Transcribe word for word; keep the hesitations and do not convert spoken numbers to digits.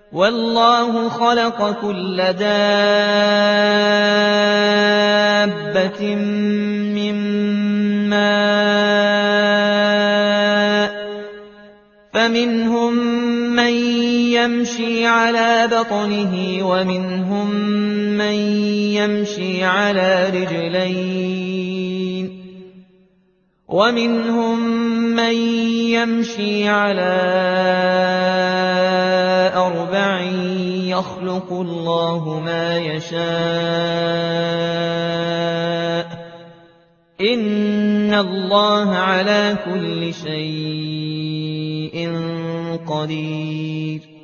وَاللَّهُ خَلَقَ كُلَّ دَابَّةٍ مِّن مَّاءٍ ۖ فَمِنْهُم مَّن يَمْشِي عَلَىٰ بَطْنِهِ وَمِنْهُم مَّن يَمْشِي عَلَىٰ رِجْلَيْنِ وَمِنْهُم مَّن يَمْشِي عَلَىٰ أَرْبَعٍ ۚ يَخْلُقُ اللَّهُ مَا يَشَاءُ ۚ إِنَّ اللَّهَ عَلَىٰ كُلِّ شَيْءٍ قَدِيرٌ